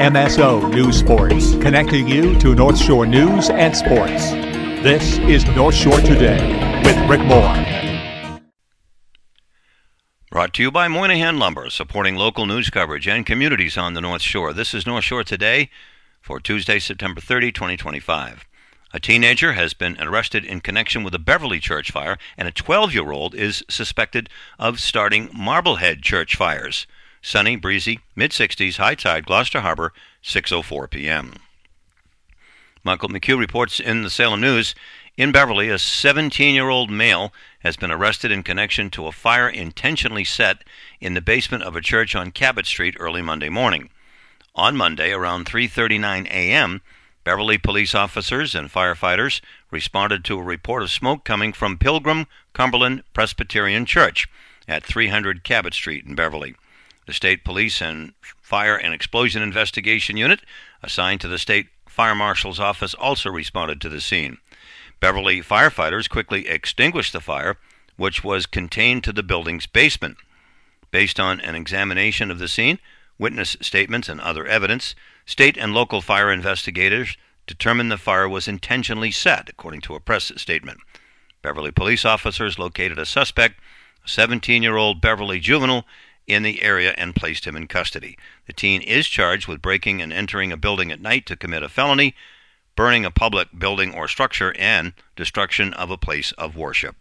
MSO News Sports, connecting you to North Shore news and sports. This is North Shore Today with Rick Moore. Brought to you by Moynihan Lumber, supporting local news coverage and communities on the North Shore. This is North Shore Today for Tuesday, September 30, 2025. A teenager has been arrested in connection with a Beverly church fire, and a 12-year-old is suspected of starting Marblehead church fires. Sunny, breezy, mid-60s, high tide, Gloucester Harbor, 6:04 p.m. Michael McHugh reports in the Salem News, in Beverly, a 17-year-old male has been arrested in connection to a fire intentionally set in the basement of a church on Cabot Street early Monday morning. On Monday, around 3:39 a.m., Beverly police officers and firefighters responded to a report of smoke coming from Pilgrim Cumberland Presbyterian Church at 300 Cabot Street in Beverly. The State Police and Fire and Explosion Investigation Unit, assigned to the State Fire Marshal's Office, also responded to the scene. Beverly firefighters quickly extinguished the fire, which was contained to the building's basement. Based on an examination of the scene, witness statements, and other evidence, state and local fire investigators determined the fire was intentionally set, according to a press statement. Beverly police officers located a suspect, a 17-year-old Beverly juvenile, in the area and placed him in custody. The teen is charged with breaking and entering a building at night to commit a felony, burning a public building or structure, and destruction of a place of worship.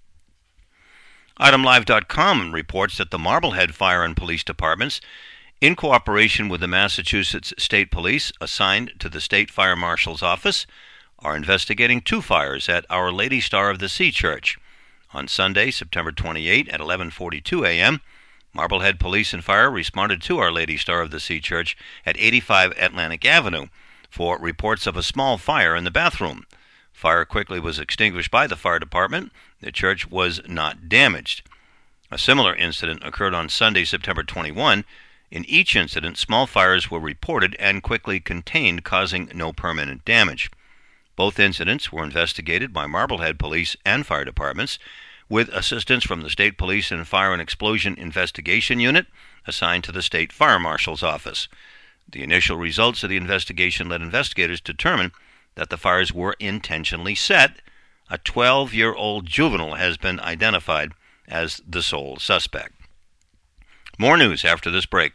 ItemLive.com reports that the Marblehead Fire and Police Departments, in cooperation with the Massachusetts State Police assigned to the State Fire Marshal's Office, are investigating two fires at Our Lady Star of the Sea Church. On Sunday, September 28 at 11:42 a.m., Marblehead Police and Fire responded to Our Lady Star of the Sea Church at 85 Atlantic Avenue for reports of a small fire in the bathroom. Fire quickly was extinguished by the fire department. The church was not damaged. A similar incident occurred on Sunday, September 21. In each incident, small fires were reported and quickly contained, causing no permanent damage. Both incidents were investigated by Marblehead Police and Fire Departments, with assistance from the State Police and Fire and Explosion Investigation Unit, assigned to the State Fire Marshal's Office. The initial results of the investigation led investigators to determine that the fires were intentionally set. A 12-year-old juvenile has been identified as the sole suspect. More news after this break.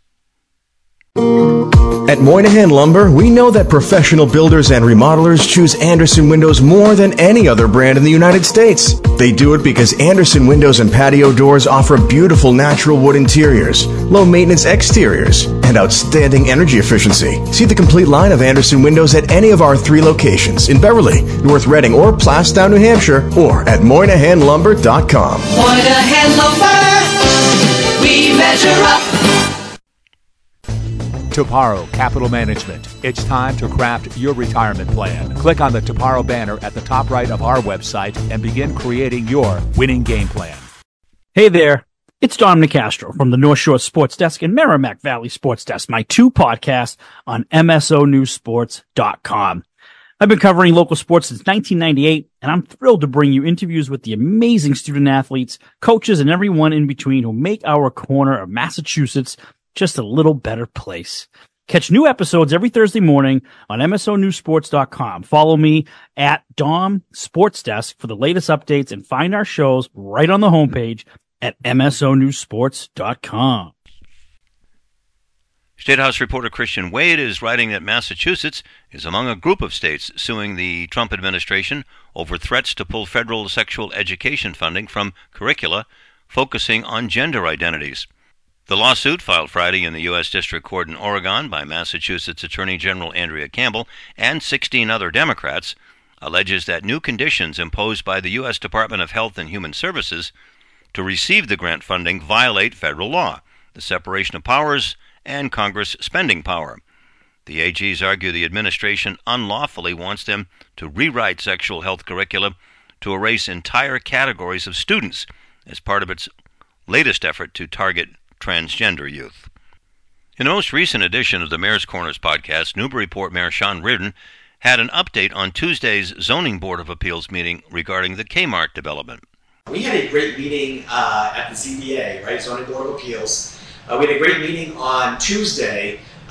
At Moynihan Lumber, we know that professional builders and remodelers choose Andersen Windows more than any other brand in the United States. They do it because Andersen Windows and patio doors offer beautiful natural wood interiors, low-maintenance exteriors, and outstanding energy efficiency. See the complete line of Andersen Windows at any of our 3 locations in Beverly, North Reading, or Plastown, New Hampshire, or at MoynihanLumber.com. Moynihan Lumber, we measure up. Toparo Capital Management. It's time to craft your retirement plan. Click on the Toparo banner at the top right of our website and begin creating your winning game plan. Hey there, it's Dom Nicastro from the North Shore Sports Desk and Merrimack Valley Sports Desk, my 2 podcasts on MSONewsSports.com. I've been covering local sports since 1998, and I'm thrilled to bring you interviews with the amazing student athletes, coaches, and everyone in between who make our corner of Massachusetts just a little better place. Catch new episodes every Thursday morning on MSONewsSports.com. Follow me at Dom Sports Desk for the latest updates and find our shows right on the homepage at MSONewsSports.com. State House reporter Christian Wade is writing that Massachusetts is among a group of states suing the Trump administration over threats to pull federal sexual education funding from curricula focusing on gender identities. The lawsuit, filed Friday in the U.S. District Court in Oregon by Massachusetts Attorney General Andrea Campbell and 16 other Democrats, alleges that new conditions imposed by the U.S. Department of Health and Human Services to receive the grant funding violate federal law, the separation of powers, and Congress spending power. The AGs argue the administration unlawfully wants them to rewrite sexual health curricula to erase entire categories of students as part of its latest effort to target transgender youth. In the most recent edition of the Mayor's Corners podcast, Newburyport Mayor Sean Reardon had an update on Tuesday's Zoning Board of Appeals meeting regarding the Kmart development. We had a great meeting at the ZBA, right, Zoning Board of Appeals. We had a great meeting on Tuesday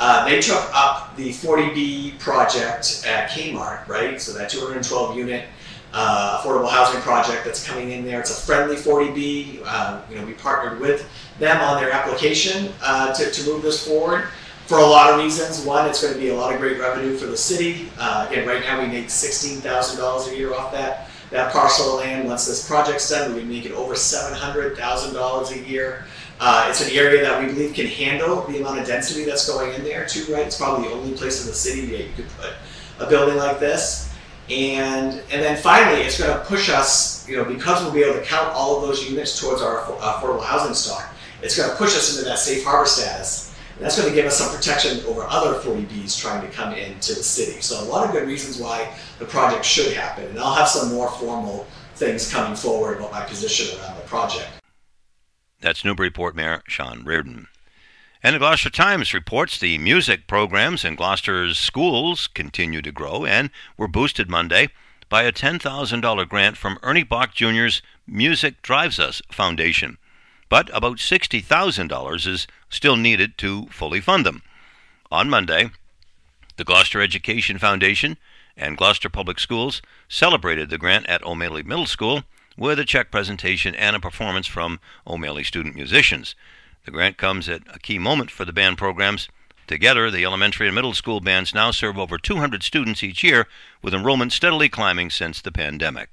They took up the 40B project at Kmart, right? So that 212 unit affordable housing project that's coming in there. It's a friendly 40B. We partnered with them on their application to move this forward for a lot of reasons. One, it's going to be a lot of great revenue for the city. Again, right now we make $16,000 a year off that parcel of land. Once this project's done, we would make it over $700,000 a year. It's an area that we believe can handle the amount of density that's going in there too, right? It's probably the only place in the city that you could put a building like this. And then finally, it's going to push us, because we'll be able to count all of those units towards our affordable housing stock, it's going to push us into that safe harbor status. And that's going to give us some protection over other 40Bs trying to come into the city. So a lot of good reasons why the project should happen. And I'll have some more formal things coming forward about my position around the project. That's Newburyport Mayor Sean Reardon. And the Gloucester Times reports the music programs in Gloucester's schools continue to grow and were boosted Monday by a $10,000 grant from Ernie Bach Jr.'s Music Drives Us Foundation. But about $60,000 is still needed to fully fund them. On Monday, the Gloucester Education Foundation and Gloucester Public Schools celebrated the grant at O'Malley Middle School with a check presentation and a performance from O'Malley student musicians. The grant comes at a key moment for the band programs. Together, the elementary and middle school bands now serve over 200 students each year, with enrollment steadily climbing since the pandemic.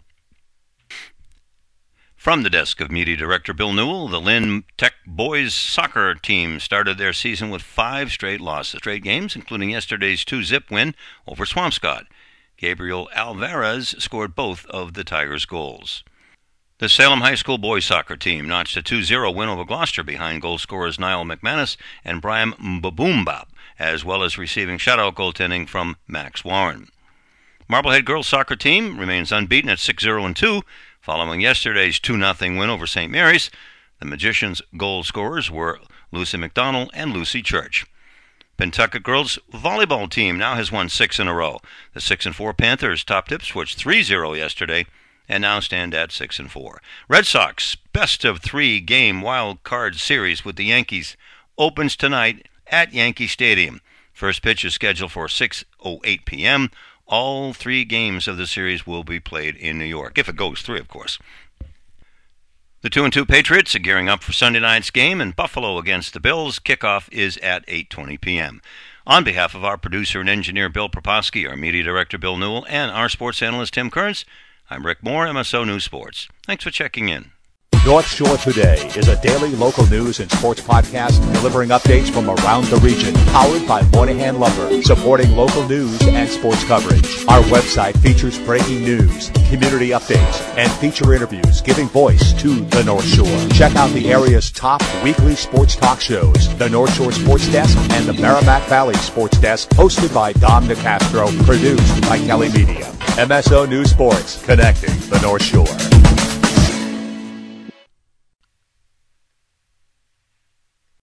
From the desk of Media Director Bill Newell, the Lynn Tech boys soccer team started their season with 5 straight losses. Straight games, including yesterday's 2-0 win over Swampscott. Gabriel Alvarez scored both of the Tigers' goals. The Salem High School boys soccer team notched a 2-0 win over Gloucester behind goal scorers Niall McManus and Brian Mbabumba, as well as receiving shutout goaltending from Max Warren. Marblehead girls soccer team remains unbeaten at 6-0-2, following yesterday's 2-0 win over St. Mary's. The Magicians' goal scorers were Lucy McDonald and Lucy Church. Pentucket girls volleyball team now has won 6 in a row. The 6-4 Panthers topped Ipswich 3-0 yesterday and now stand at 6-4. Red Sox best of 3 game wild card series with the Yankees opens tonight at Yankee Stadium. First pitch is scheduled for 6:08 p.m. All 3 games of the series will be played in New York, if it goes 3, of course. The 2-2 Patriots are gearing up for Sunday night's game in Buffalo against the Bills. Kickoff is at 8:20 p.m. On behalf of our producer and engineer Bill Proposky, our media director Bill Newell, and our sports analyst Tim Kearns, I'm Rick Moore, MSO News Sports. Thanks for checking in. North Shore Today is a daily local news and sports podcast delivering updates from around the region, powered by Moynihan Lumber, supporting local news and sports coverage. Our website features breaking news, community updates, and feature interviews giving voice to the North Shore. Check out the area's top weekly sports talk shows, the North Shore Sports Desk and the Merrimack Valley Sports Desk, hosted by Dom DeCastro, produced by Kelly Media. MSO News Sports, connecting the North Shore.